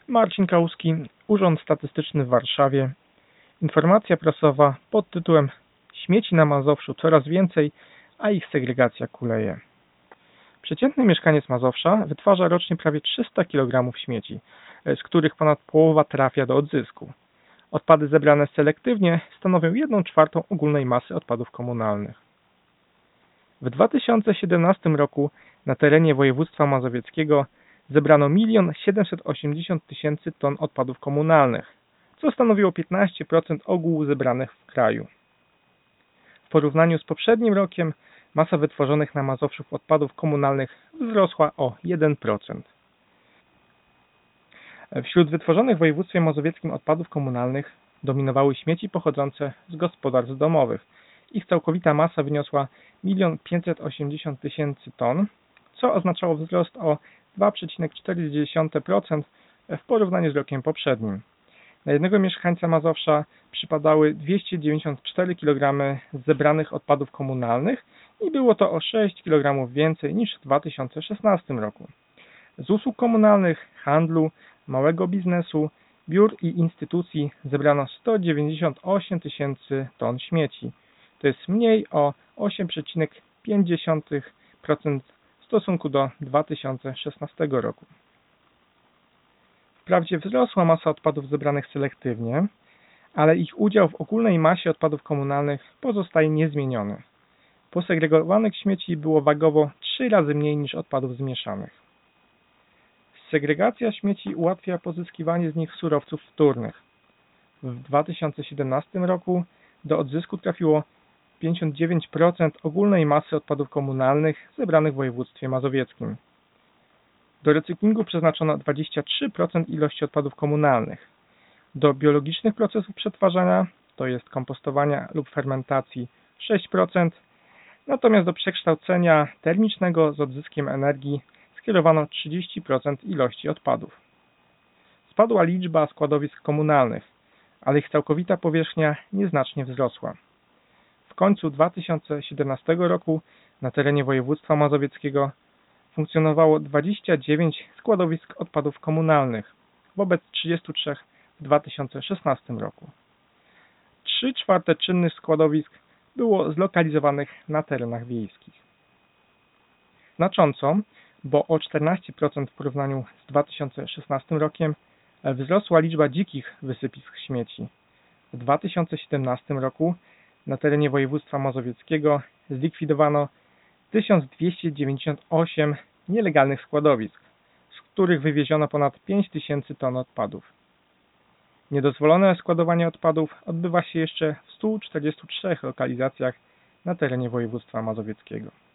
Marcin Kałuski, Urząd Statystyczny w Warszawie. Informacja prasowa pod tytułem Śmieci na Mazowszu coraz więcej, a ich segregacja kuleje. Przeciętny mieszkaniec Mazowsza wytwarza rocznie prawie 300 kg śmieci, z których ponad połowa trafia do odzysku. Odpady zebrane selektywnie stanowią 1/4 ogólnej masy odpadów komunalnych. W 2017 roku na terenie województwa mazowieckiego zebrano 1 780 000 ton odpadów komunalnych, co stanowiło 15% ogółu zebranych w kraju. W porównaniu z poprzednim rokiem masa wytworzonych na Mazowszu odpadów komunalnych wzrosła o 1%. Wśród wytworzonych w województwie mazowieckim odpadów komunalnych dominowały śmieci pochodzące z gospodarstw domowych. Ich całkowita masa wyniosła 1 580 000 ton, co oznaczało wzrost o 2,4% w porównaniu z rokiem poprzednim. Na jednego mieszkańca Mazowsza przypadały 294 kg zebranych odpadów komunalnych i było to o 6 kg więcej niż w 2016 roku. Z usług komunalnych, handlu, małego biznesu, biur i instytucji zebrano 198 000 ton śmieci. To jest mniej o 8,5% w stosunku do 2016 roku. Wprawdzie wzrosła masa odpadów zebranych selektywnie, ale ich udział w ogólnej masie odpadów komunalnych pozostaje niezmieniony. Posegregowanych śmieci było wagowo 3 razy mniej niż odpadów zmieszanych. Segregacja śmieci ułatwia pozyskiwanie z nich surowców wtórnych. W 2017 roku do odzysku trafiło 59% ogólnej masy odpadów komunalnych zebranych w województwie mazowieckim. Do recyklingu przeznaczono 23% ilości odpadów komunalnych. Do biologicznych procesów przetwarzania, to jest kompostowania lub fermentacji 6%, natomiast do przekształcenia termicznego z odzyskiem energii skierowano 30% ilości odpadów. Spadła liczba składowisk komunalnych, ale ich całkowita powierzchnia nieznacznie wzrosła. W końcu 2017 roku na terenie województwa mazowieckiego funkcjonowało 29 składowisk odpadów komunalnych wobec 33 w 2016 roku. 3/4 czynnych składowisk było zlokalizowanych na terenach wiejskich. Znacząco, bo o 14% w porównaniu z 2016 rokiem wzrosła liczba dzikich wysypisk śmieci. W 2017 roku na terenie województwa mazowieckiego zlikwidowano 1298 nielegalnych składowisk, z których wywieziono ponad 5000 ton odpadów. Niedozwolone składowanie odpadów odbywa się jeszcze w 143 lokalizacjach na terenie województwa mazowieckiego.